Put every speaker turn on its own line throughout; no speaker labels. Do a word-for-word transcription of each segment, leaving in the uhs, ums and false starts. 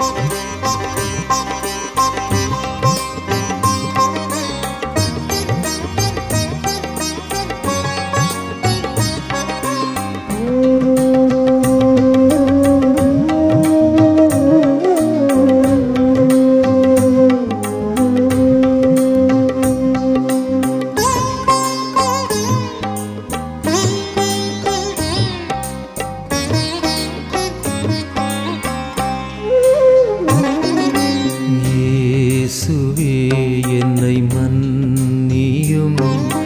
இயேசுவே என்னை மன்னியும்,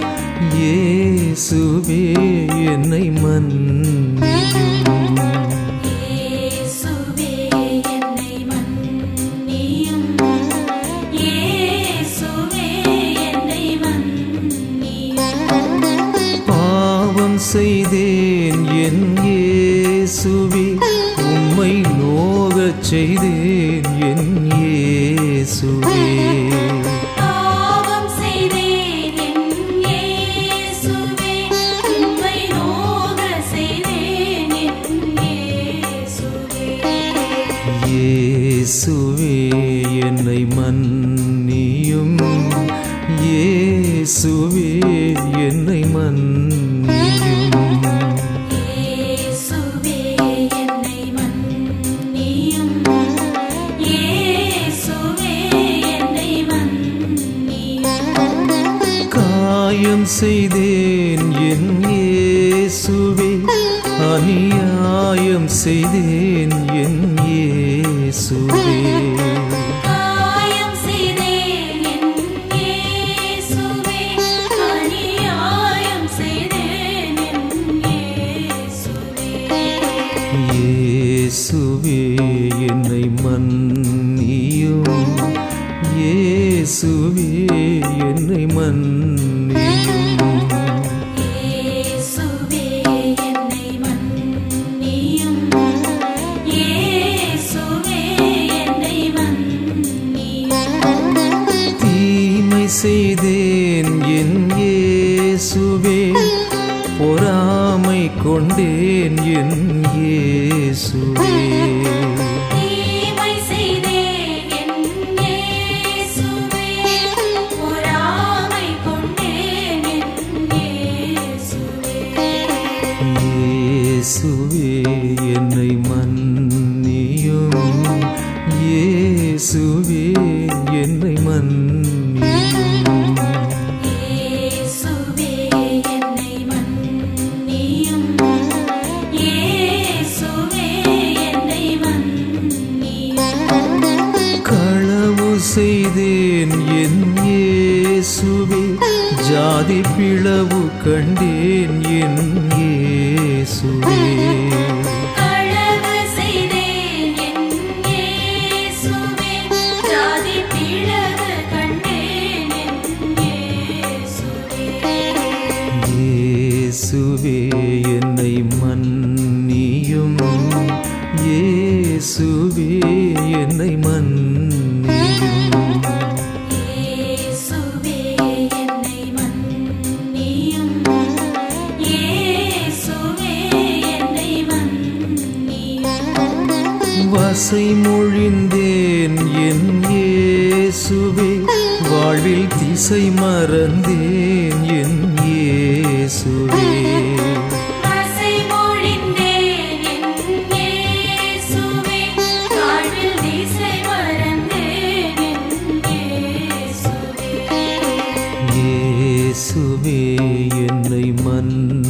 இயேசுவே என்னை மன்னியும்.
இயேசுவே என்னை மன்னியும், இயேசுவே என்னை மன்னியும்.
பாவம் செய்தேன் என் இயேசுவே, உம்மை நோகச் செய்தேன் என் இயேசுவே.
பாவம் செய்தேன் என் இயேசுவே, உம்மை நோகச் செய்தேன் என் இயேசுவே.
இயேசுவே என்னை மன்னியும், இயேசுவே என்னை மன்னியும்.
இயேசுவே என்னை மன்னியும், இயேசுவே என்னை மன்னியும்.
காயம் செய்தேன் என் இயேசுவே, அநியாயம் செய்தேன் என் இயேசுவே.
காயம் செய்தேன் என் இயேசுவே, அநியாயம் செய்தேன் என் இயேசுவே.
இயேசுவே என்னை மன்னியும், இயேசுவே என்னை மன்னியும்.
இயேசுவே என்னை மன்னியும், இயேசுவே என்னை மன்னியும்.
தீமை செய்தேன் என் இயேசுவே, பொறாமை கொண்டேன் என் இயேசுவே.
தீமை செய்தேன் என் இயேசுவே, பொறாமை கொண்டேன் என் இயேசுவே.
இயேசுவே என்னை மன்னியும், இயேசுவே என்னை மன்னியும்.
இயேசுவே என்னை மன்னியும், இயேசுவே என்னை மன்னியும்.
களவு செய்தேன் என் இயேசுவே, ஜாதி பிளவு கண்டேன் என் இயேசுவே.
களவு செய்தேன் என் இயேசுவே, ஜாதி பிளவு கண்டேன் என் இயேசுவே.
இயேசுவே என்னை மன்னியும், இயேசுவே என்னை மன்னியும்.
இயேசுவே என்னை மன்னியும், இயேசுவே என்னை மன்னியும்.
வசை மொழிந்தேன் என் இயேசுவே, வாழ்வில் திசை மறந்தேன் என் இயேசுவே.
ஆசை மொழிந்தேன் என் இயேசுவே, வாழ்வில் திசை மறந்தேன் என் இயேசுவே.
இயேசுவே என்னை மன்னியும்,